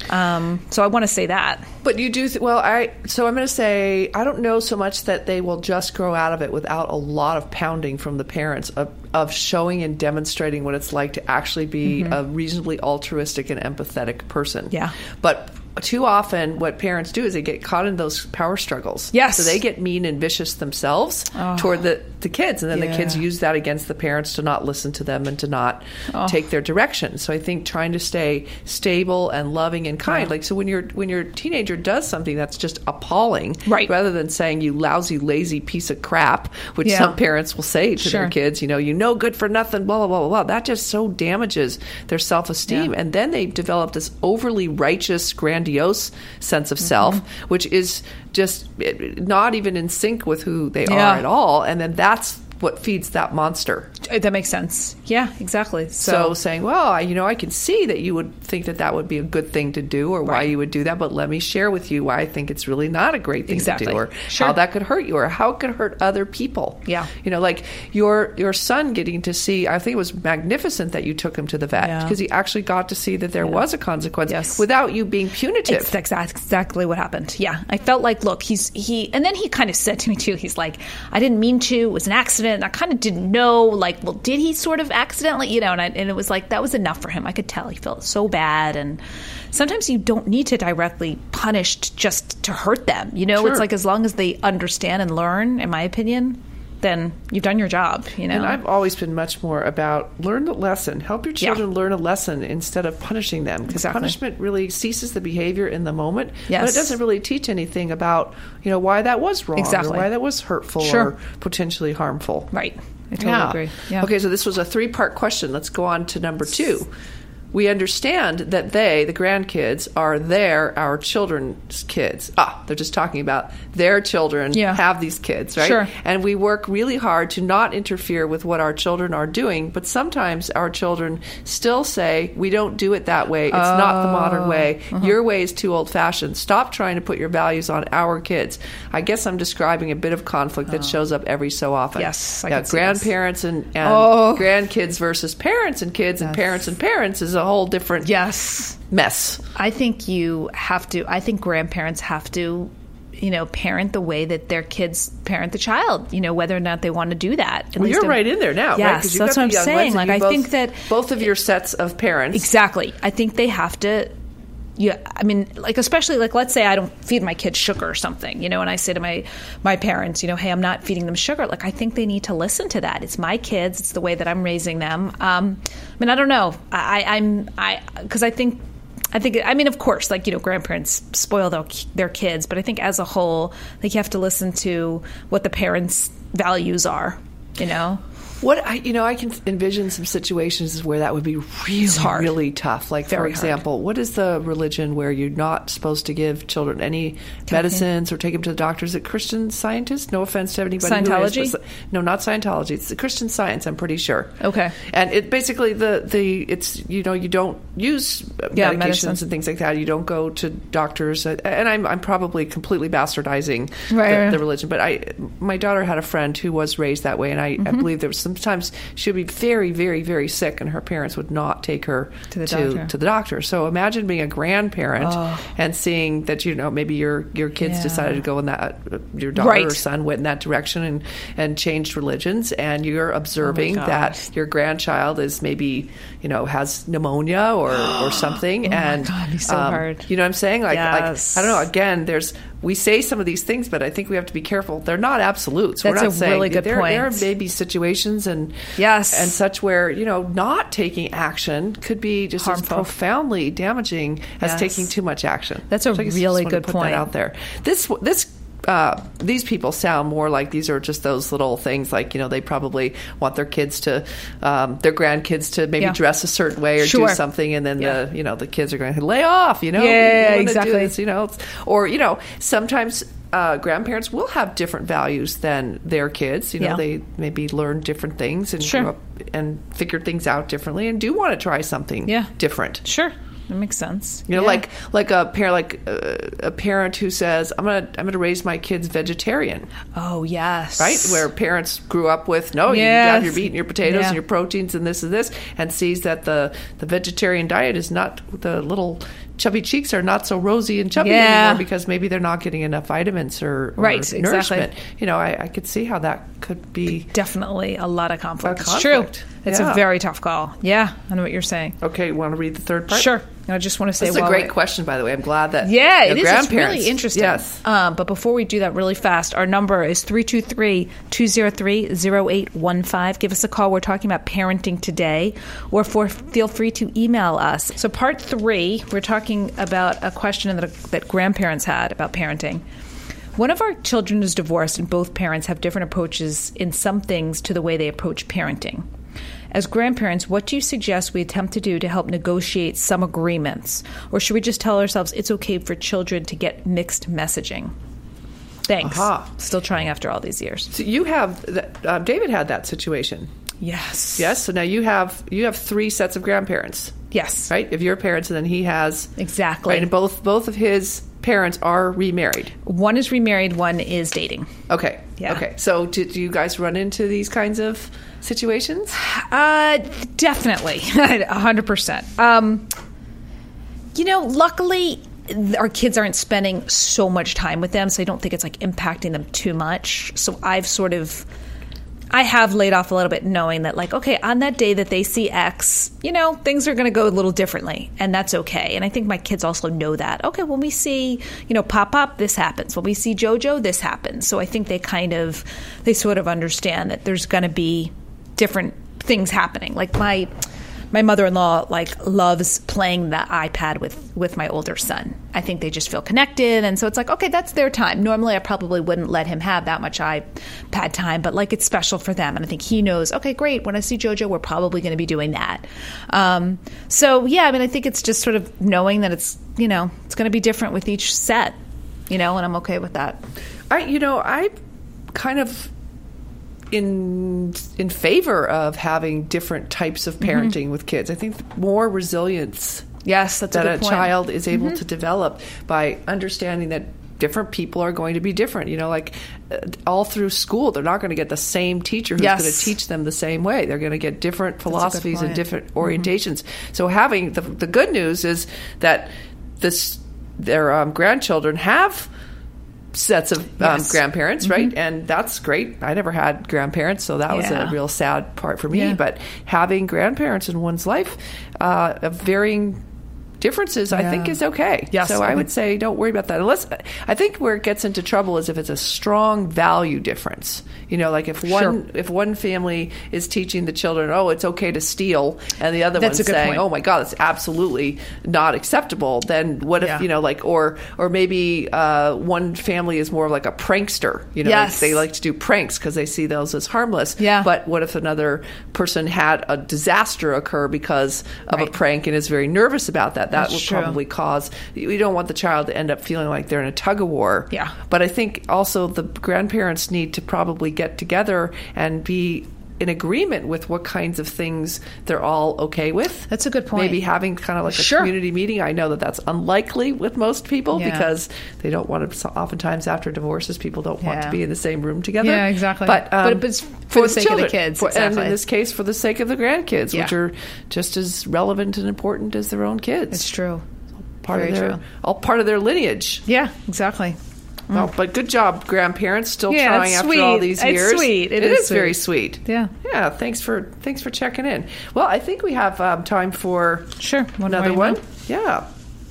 Um, so I want to say that.
But you do, th- well, I, so I'm going to say, I don't know so much that they will just grow out of it without a lot of pounding from the parents of, of showing and demonstrating what it's like to actually be a reasonably altruistic and empathetic person.
Yeah.
But too often what parents do is they get caught in those power struggles.
Yes.
So they get mean and vicious themselves
Oh.
toward the, the kids. And then the
Yeah.
kids use that against the parents to not listen to them and to not
Oh.
take their direction. So I think trying to stay stable and loving and kind.
Yeah.
Like, so when your when your teenager does something that's just appalling,
Right.
rather than saying, you lousy, lazy piece of crap, which
Yeah.
some parents will say to
Sure.
their kids, you know, you know good for nothing, blah, blah, blah, blah, blah. That just so damages their self-esteem.
Yeah.
And then they develop this overly righteous, grandiose sense of
Mm-hmm.
self, which is just it- not even in sync with who they
Yeah.
are at all. And then that's what feeds that monster.
Uh, That makes sense. Yeah, exactly.
So,
So,
saying, well, I, you know, I can see that you would think that that would be a good thing to do or why
Right.
you would do that, but let me share with you why I think it's really not a great thing
Exactly.
to do or
Sure.
how that could hurt you or how it could hurt other people.
Yeah.
You know, like your your son getting to see, I think it was magnificent that you took him to the vet
Yeah.
because he actually got to see that there was a consequence
Yes.
without you being punitive.
It's exact, exactly what happened. Yeah. I felt like, look, he's, he, and then he kind of said to me too, he's like, I didn't mean to, it was an accident. And I kind of didn't know, like, well, did he sort of accidentally, you know, and, I, and it was like, that was enough for him. I could tell he felt so bad. And sometimes you don't need to directly punish just to hurt them. You know,
Sure.
it's like, as long as they understand and learn, in my opinion, then you've done your job, you know?
And I've always been much more about learn the lesson. Help your
Yeah.
children learn a lesson instead of punishing them. Because
Exactly.
punishment really ceases the behavior in the moment. But
Yes.
it doesn't really teach anything about, you know, why that was wrong
Exactly.
or why that was hurtful
Sure.
or potentially harmful.
Right. I totally agree. Yeah.
Okay, so this was a three-part question. Let's go on to number two. We understand that they, the grandkids, are their, our children's kids. Ah, they're just talking about their children
Yeah.
have these kids, right?
Sure.
And we work really hard to not interfere with what our children are doing, but sometimes our children still say, we don't do it that way. It's not the modern way.
Uh-huh.
Your way is too old-fashioned. Stop trying to put your values on our kids. I guess I'm describing a bit of conflict that shows up every so often.
Yes, I
yeah,
can see this.
grandparents and, and
Oh.
grandkids versus parents and kids and parents and parents is a whole different
Yes.
mess.
I think you have to, I think grandparents have to, you know, parent the way that their kids parent the child, you know, whether or not they want to do that. At
Well,
least
you're
a-
right in there now, right?
Yes,
'Cause you've
that's
got
what
the
I'm
young ones
saying.
and
Like,
you
I
both-
think that
both of your sets of parents.
exactly. I think they have to. Yeah, I mean, like, especially, like, let's say I don't feed my kids sugar or something, you know, and I say to my my parents, you know, hey, I'm not feeding them sugar. Like, I think they need to listen to that. It's my kids. It's the way that I'm raising them. Um, I mean, I don't know. I, I'm I because I think. I think, I mean, of course, like, you know, grandparents spoil their, their kids, but I think as a whole, like, you have to listen to what the parents' values are, you know?
What I, you know, I can envision some situations where that would be really,
hard.
really tough. Like,
Very
for example,
hard.
what is the religion where you're not supposed to give children any medicines or take them to the doctor? Is it Christian Scientist? No offense to anybody.
Scientology?
Who is, but, no, not Scientology. It's the Christian Science. I'm pretty sure.
Okay.
And it basically the the it's you know you don't use
Yeah,
medications
medicine.
and things like that. You don't go to doctors. And I'm I'm probably completely bastardizing
Right,
the,
right.
the religion. But I my daughter had a friend who was raised that way, and I,
Mm-hmm.
I believe there was sometimes she would be very, very, very sick, and her parents would not take her
To the
to,
doctor.
to the doctor. So imagine being a grandparent
Oh.
and seeing that, you know, maybe your your kids
Yeah.
decided to go in that, your daughter
Right.
or son went in that direction and, and changed religions, and you're observing
Oh my
that
gosh.
your grandchild is maybe, you know, has pneumonia or, or something.
Oh my
and
God, it'd be so
um,
hard.
You know what I'm saying? Like,
Yes.
like, I don't know, again, there's, we say some of these things, but I think we have to be careful. They're not absolutes.
That's
We're not
a
saying
really good
there,
point.
there are maybe situations and
Yes.
and such where, you know, not taking action could be just as
Harmful.
profoundly damaging as
Yes.
taking too much action.
That's a
So I guess I
really
just wanna
good
put
point.
That out there. This this. Uh, these people sound more like these are just those little things, like, you know, they probably want their kids to, um, their grandkids to maybe
Yeah.
dress a certain way or
Sure.
do something, and then
Yeah.
the, you know, the kids are going to lay off, you know,
Yeah,
We wanna do
exactly.
this, you know, It's- or, you know, sometimes uh, grandparents will have different values than their kids. You know,
Yeah.
they maybe learn different things and
Sure.
grew up and figured things out differently and do want to try something
Yeah.
different.
Sure. That makes sense.
You know,
Yeah.
like like a parent, like uh, a parent who says, "I'm gonna I'm gonna raise my kids vegetarian,"
Oh, yes.
right? Where parents grew up with, "No, you
Yes.
have your meat and your potatoes
Yeah.
and your proteins and this and this," and sees that the the vegetarian diet is not, the little chubby cheeks are not so rosy and chubby
Yeah.
anymore because maybe they're not getting enough vitamins or, or
Right, exactly.
nourishment. You know, I, I could see how that could be.
Definitely a lot of conflict.
A
It's true.
conflict.
It's
Yeah.
a very tough call. Yeah, I know what you're saying.
Okay, want to read the third part?
Sure. And I just want to say,
This is a
while
great
we're-
question, by the way. I'm glad that
Yeah,
you
it
know,
is. It's
grandparents-
really interesting.
Yes.
Um, but before we do that really fast, our number is three two three, two zero three, zero eight one five. Give us a call. We're talking about parenting today, or for, feel free to email us. So part three, we're talking about a question that, that grandparents had about parenting. One of our children is divorced, and both parents have different approaches in some things to the way they approach parenting. As grandparents, what do you suggest we attempt to do to help negotiate some agreements? Or should we just tell ourselves it's okay for children to get mixed messaging? Thanks.
Aha.
Still trying after all these years.
So you have, that- uh, David had that situation.
Yes.
Yes. So now you have you have three sets of grandparents,
Yes.
right? If your parents, and then he has
Exactly.
right, and both both of his parents are remarried.
One is remarried, one is dating.
Okay.
Yeah.
Okay. So do, do you guys run into these kinds of situations?
Uh, definitely. one hundred percent. Um, you know, luckily, our kids aren't spending so much time with them, so I don't think it's like impacting them too much. So I've sort of, I have laid off a little bit knowing that, like, okay, on that day that they see X, you know, things are going to go a little differently, and that's okay. And I think my kids also know that. Okay, when we see, you know, Pop Pop, this happens. When we see JoJo, this happens. So I think they kind of, they sort of understand that there's going to be different things happening. Like my my mother-in-law like loves playing the iPad with with my older son. I think they just feel connected, and so it's like, okay, that's their time. Normally I probably wouldn't let him have that much iPad time, but like it's special for them, and I think he knows, okay, great, when I see JoJo, we're probably going to be doing that. Um, so yeah, I mean, I think it's just sort of knowing that it's, you know, it's going to be different with each set, you know, and I'm okay with that.
I you know I kind of in in favor of having different types of parenting
Mm-hmm.
with kids. I think more resilience
Yes, that's a
that
good
a
point.
child is able to develop by understanding that different people are going to be different. You know, like uh, all through school, they're not going to get the same teacher who's
Yes.
going to teach them the same way. They're going to get different philosophies and
point.
different orientations. So having the the good news is that this their um, grandchildren have sets of um,
Yes.
grandparents, right? And that's great. I never had grandparents, so that was
Yeah.
a real sad part for me.
Yeah.
But having grandparents in one's life uh, of varying differences, I
Yeah.
think is okay.
Yes,
so
I
I would
think-
say don't worry about that. Unless I think where it gets into trouble is if it's a strong value difference. You know, like if one
Sure.
if one family is teaching the children, oh, it's okay to steal, and the other
That's
one's
a good
saying,
point.
oh my God, it's absolutely not acceptable. Then what if
Yeah.
you know, like, or or maybe uh, one family is more like a prankster. You know,
Yes.
like they like to do pranks because they see those as harmless.
Yeah.
But what if another person had a disaster occur because of a
Right.
prank and is very nervous about that? That
That's
would
true.
probably cause. We don't want the child to end up feeling like they're in a tug of war.
Yeah.
But I think also the grandparents need to probably get together and be in agreement with what kinds of things they're all okay with.
That's a good point.
Maybe having kind of like a
Sure.
community meeting. I know that that's unlikely with most people
Yeah.
because they don't want to. So oftentimes after divorces, people don't want to
Yeah.
be in the same room together.
Yeah, exactly.
But, um,
But- but it's for the sake of the
children.
kids,
For- and
exactly.
in this case, for the sake of the grandkids, which
Yeah.
are just as relevant and important as their own kids.
It's true.
part
Very
of their
true.
all part of their lineage.
Yeah, exactly.
Well, but good job, grandparents. Still
Yeah,
trying
it's
after all
sweet.
these
It's
years.
sweet. It
it
is
is very sweet.
Yeah.
Yeah. Thanks for thanks for checking in. Well, I think we have um, time for
Sure. One
another
more
one.
email.
Yeah.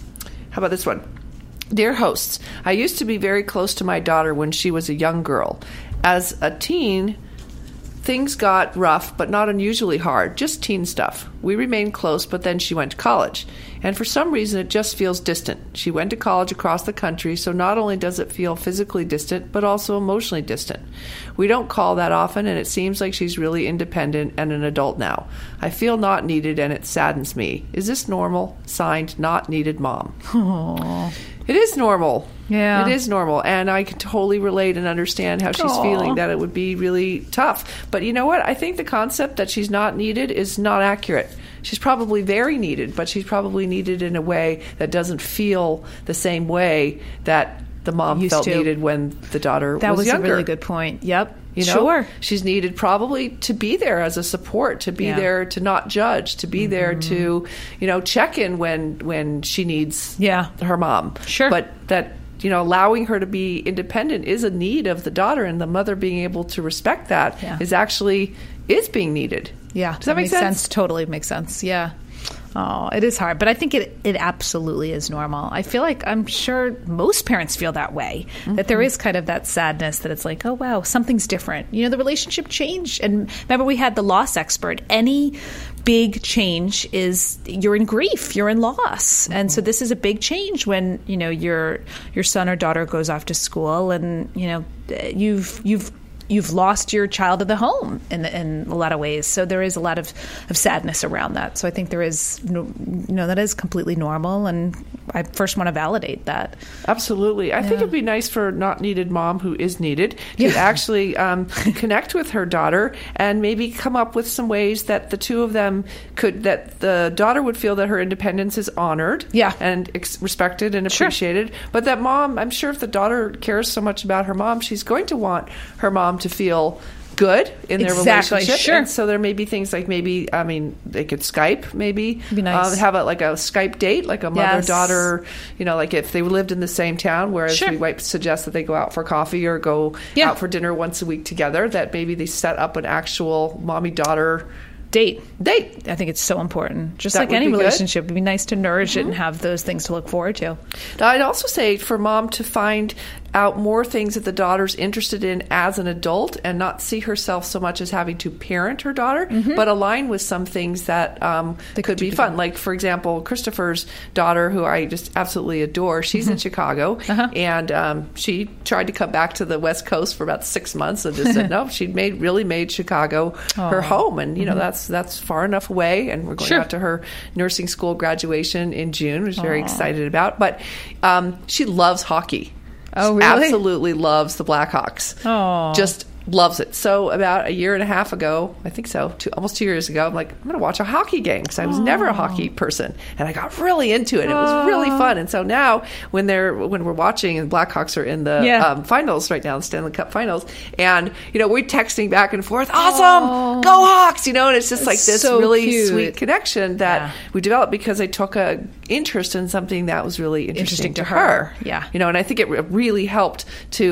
How about this one? Dear hosts, I used to be very close to my daughter when she was a young girl. As a teen, things got rough, but not unusually hard, just teen stuff. We remained close, but then she went to college. And for some reason, it just feels distant. She went to college across the country, so not only does it feel physically distant, but also emotionally distant. We don't call that often, and it seems like she's really independent and an adult now. I feel not needed, and it saddens me. Is this normal? Signed, Not Needed Mom.
Aww.
It is normal.
Yeah.
It is normal. And I can totally relate and understand how she's
Aw.
feeling, that it would be really tough. But you know what? I think the concept that she's not needed is not accurate. She's probably very needed, but she's probably needed in a way that doesn't feel the same way that the mom
Used
felt
to.
needed when the daughter
That
was,
was
younger.
a really good point. Yep.
You know,
Sure.
she's needed probably to be there as a support, to be
Yeah.
there to not judge, to be there to, you know, check in when when she needs
Yeah.
her mom.
Sure.
But that, you know, allowing her to be independent is a need of the daughter, and the mother being able to respect that
Yeah.
is actually is being needed.
Yeah.
Does that make
makes
sense?
Totally makes sense. Yeah. Oh, it is hard, but I think it it absolutely is normal. I feel like I'm sure most parents feel that way, mm-hmm. that there is kind of that sadness that it's like, oh, wow, something's different. You know, the relationship changed. And remember, we had the loss expert. Any big change is you're in grief, you're in loss. Mm-hmm. And so this is a big change when, you know, your your son or daughter goes off to school and, you know, you've you've you've lost your child of the home in, in a lot of ways. So there is a lot of, of sadness around that. So I think there is, you know, that is completely normal. And I first want to validate that.
Absolutely. I
Yeah.
think it'd be nice for not needed mom who is needed to
Yeah.
actually um, connect with her daughter and maybe come up with some ways that the two of them could, that the daughter would feel that her independence is honored
Yeah.
and ex- respected and
Sure.
appreciated. But that mom, I'm sure if the daughter cares so much about her mom, she's going to want her mom to feel good in their
Exactly,
relationship.
sure.
And so there may be things like maybe, I mean, they could Skype maybe.
Be nice.
Um, have a, like a Skype date, like a mother-daughter,
Yes.
you know, like if they lived in the same town, whereas
Sure.
we might suggest that they go out for coffee or go
Yeah.
out for dinner once a week together, that maybe they set up an actual mommy-daughter
Date.
date.
I think it's so important. Just
That
like
would
any
be good.
relationship, it'd be nice to nourish it and have those things to look forward to.
Now, I'd also say for mom to find out more things that the daughter's interested in as an adult and not see herself so much as having to parent her daughter, but align with some things that um,
They
could
could
be
do
fun. Like, for example, Christopher's daughter, who I just absolutely adore, she's in Chicago,
Uh-huh.
and um, she tried to come back to the West Coast for about six months and just said, no, she'd made really made Chicago her
Aw.
home. And, you know, that's that's far enough away, and we're going
Sure.
out to her nursing school graduation in June, which is very excited about. But um, she loves hockey.
Oh,
She
really?
absolutely loves the Blackhawks.
Aw.
Just loves it. So about a year and a half ago, I think so, two, almost two years ago, I'm like, I'm going to watch a hockey game because I was never a hockey person, and I got really into it. It was really fun. And so now, when they're when we're watching, and Blackhawks are in the
Yeah.
um, finals right now, the Stanley Cup finals, and you know we're texting back and forth, awesome,
Aw.
go Hawks, you know, and it's just like
It's
this
so
really
cute.
sweet connection that
Yeah.
we developed because I took a interest in something that was really interesting,
Interesting
to
to
her.
her. Yeah.
You know, and I think it re- really helped to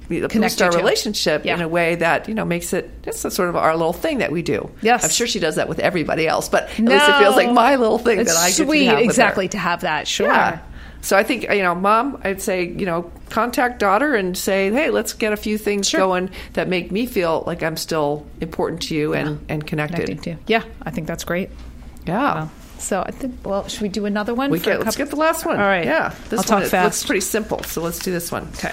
you know,
Connect
boost our
you to.
relationship
Yeah.
in a way that, you know, makes it, it's a sort of our little thing that we do.
Yes.
I'm sure she does that with everybody else, but at
No.
least it feels like my little thing
It's
that I get
sweet,
to have with
exactly,
her.
to have that. Sure.
Yeah. So I think, you know, Mom, I'd say, you know, contact daughter and say, hey, let's get a few things
Sure.
going that make me feel like I'm still important to you and, and connected.
Connecting to. Yeah, I think that's great.
Yeah.
Wow. So I think, well, should we do another one?
We
for
get,
a
let's
couple-
get the last one.
All right.
Yeah. This
I'll
one
talk
is,
fast.
looks pretty simple, so let's do this one.
Okay.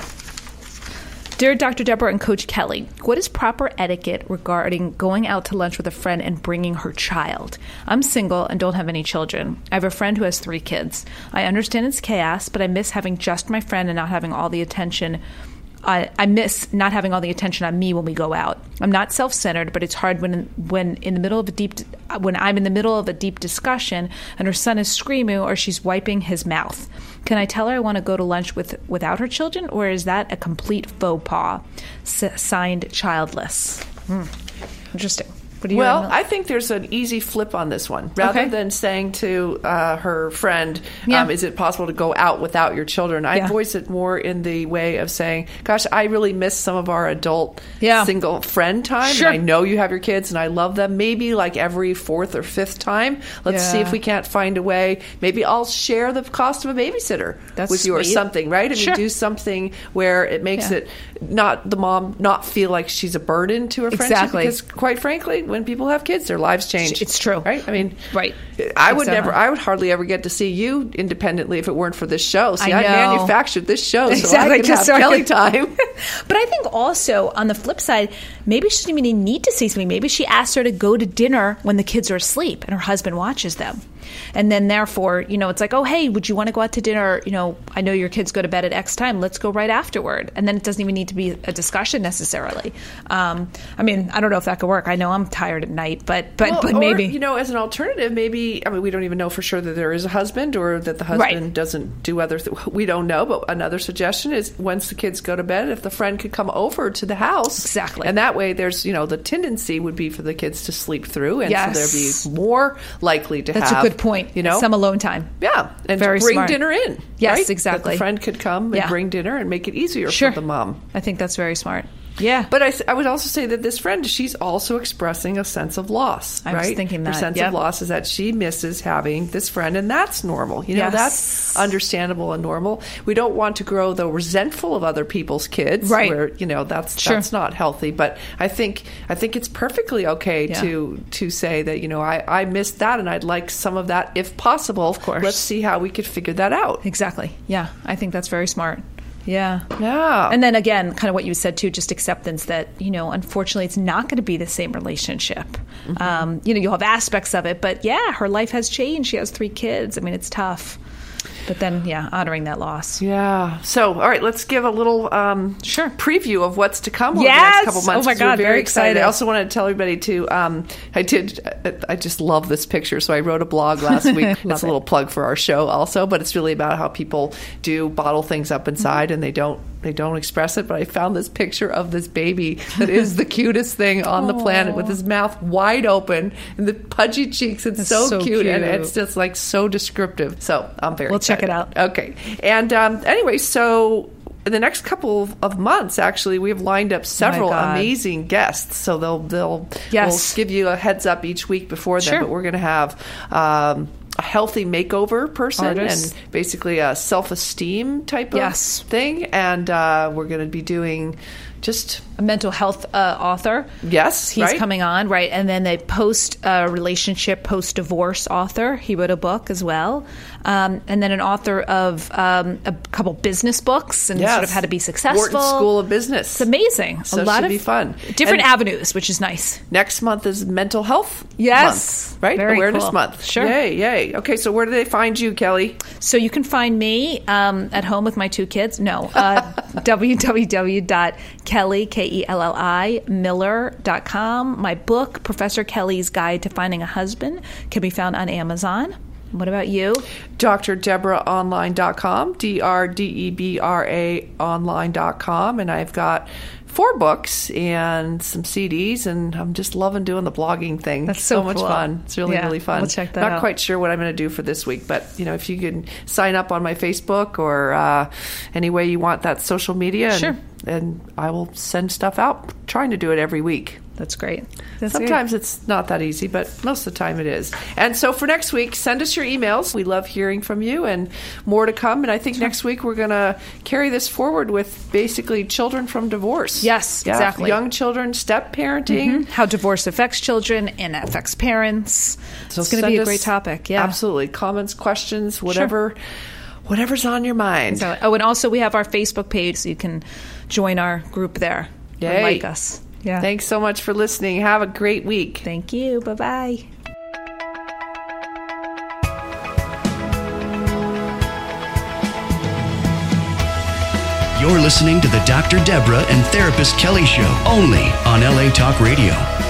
Dear Doctor Deborah and Coach Kelly, what is proper etiquette regarding going out to lunch with a friend and bringing her child? I'm single and don't have any children. I have a friend who has three kids. I understand it's chaos, but I miss having just my friend and not having all the attention. I, I miss not having all the attention on me when we go out. I'm not self-centered, but it's hard when when in the middle of a deep when I'm in the middle of a deep discussion and her son is screaming or she's wiping his mouth. Can I tell her I want to go to lunch with without her children, or is that a complete faux pas? S- signed, childless. Hmm. Interesting. What do you
Well,
know?
I think there's an easy flip on this one. Rather
Okay.
than saying to uh, her friend,
Yeah.
um, is it possible to go out without your children? I
Yeah.
voice it more in the way of saying, gosh, I really miss some of our adult
Yeah.
single friend time.
Sure.
And I know you have your kids and I love them. Maybe like every fourth or fifth time, let's see
Yeah.
if we can't find a way. Maybe I'll share the cost of a babysitter
That's
with you or
sweet.
something, right? I mean,
Sure.
do something where it makes
Yeah.
it not the mom not feel like she's a burden to her friendship.
Exactly.
Because quite frankly, when people have kids, their lives change.
It's true.
Right? I mean,
Right.
I would
Exactly.
never, I would hardly ever get to see you independently if it weren't for this show. See,
I
I,
know.
manufactured this show so
Exactly,
I could
just
have
so I
Kelly
could-
time.
But I think also on the flip side, maybe she doesn't even need to see something. Maybe she asks her to go to dinner when the kids are asleep and her husband watches them. And then therefore, you know, it's like, oh, hey, would you want to go out to dinner? You know, I know your kids go to bed at X time. Let's go right afterward. And then it doesn't even need to be a discussion necessarily. Um, I mean, I don't know if that could work. I know I'm tired at night, but but,
Well,
but
or,
maybe.
you know, as an alternative, maybe, I mean, we don't even know for sure that there is a husband or that the husband
Right.
doesn't do other th- we don't know. But another suggestion is once the kids go to bed, if the friend could come over to the house.
Exactly.
And that way there's, you know, the tendency would be for the kids to sleep through. And
Yes.
so they'd be more likely to
That's
have.
a good point.
You know,
Some alone time.
yeah. And
Very
bring
smart.
dinner in.
Yes,
right?
exactly.
That the friend could come and
Yeah.
bring dinner and make it easier
Sure.
for the mom.
I think that's very smart. Yeah.
But I, I would also say that this friend, she's also expressing a sense of loss,
I was
right?
thinking
Her
that,
sense
yep.
of loss is that she misses having this friend, and that's normal. You know,
Yes.
that's understandable and normal. We don't want to grow, though, resentful of other people's kids,
Right.
where, you know, that's
Sure.
that's not healthy. But I think I think it's perfectly okay
Yeah.
to to say that, you know, I, I missed that, and I'd like some of that if possible. Of
course.
Let's see how we could figure that out.
Exactly. Yeah. I think that's very smart. Yeah.
Yeah.
And then again, kind of what you said too, just acceptance that, you know, unfortunately it's not going to be the same relationship.
Mm-hmm.
Um, you know, you'll have aspects of it, but yeah, her life has changed. She has three kids. I mean, it's tough. But then, yeah, honoring that loss.
Yeah. So, all right, let's give a little um,
Sure.
preview of what's to come over
Yes!
the next couple months.
Oh my
'cause we're
God, very excited.
I also wanted to tell everybody to. Um, I did. I just love this picture. So I wrote a blog last week. It's a
it.
little plug for our show, also, but it's really about how people do bottle things up inside and they don't. They don't express it, but I found this picture of this baby that is the cutest thing on the planet with his mouth wide open and the pudgy cheeks. It's
That's
so,
so
cute, and
cute.
it's just like so descriptive. So I'm very
We'll check it
excited.
out.
Okay. And um, anyway, so in the next couple of, of months, actually, we have lined up several
God.
amazing guests. So they'll they'll
Yes.
we'll give you a heads up each week before then.
Sure.
But we're going to have. Um, a healthy makeover person
Artist.
and basically a self-esteem type of
Yes.
thing. And uh, we're going to be doing just,
A mental health uh, author.
yes,
He's
right?
coming on, right? And then a post uh, relationship, post divorce author. He wrote a book as well. Um, and then an author of um, a couple business books and
Yes.
sort of how to be successful.
Wharton School of Business.
It's amazing.
So
a
it
lot
should
of
be fun.
different
And-
avenues, which is nice.
Next month is Mental Health
Yes.
Month, right?
Very
Awareness
cool.
Month.
Sure.
Yay, yay. Okay, so where do they find you, Kelly?
So you can find me um, at home with my two kids. No, uh, w w w dot kelly, K E L L I, miller dot com. My book, Professor Kelly's Guide to Finding a Husband, can be found on Amazon. What about you?
D R Debra online dot com, D R D E B R A online dot com. And I've got four books and some C Ds, and I'm just loving doing the blogging thing.
That's so
much
cool.
fun. It's really,
Yeah,
really fun.
we'll check that
Not
out.
quite sure what I'm going to do for this week, but you know, if you can sign up on my Facebook or uh, any way you want that social media and,
Sure.
and I will send stuff out, trying to do it every week.
That's great. That's
Sometimes
great.
it's not that easy, but most of the time it is. And so for next week, send us your emails. We love hearing from you, and more to come. And I think next week we're going to carry this forward with basically children from divorce.
Yes,
yeah,
exactly.
Young children, step parenting.
Mm-hmm. How divorce affects children and affects parents.
So
it's going to be a
send
great
us-
topic. Yeah.
Absolutely. Comments, questions, whatever, whatever's on your mind.
So, oh, and also we have our Facebook page, so you can join our group there. Or
Yay.
like us. Yeah.
Thanks so much for listening. Have a great week.
Thank you. Bye-bye.
You're listening to the Doctor Deborah and Therapist Kelly Show, only on L A Talk Radio.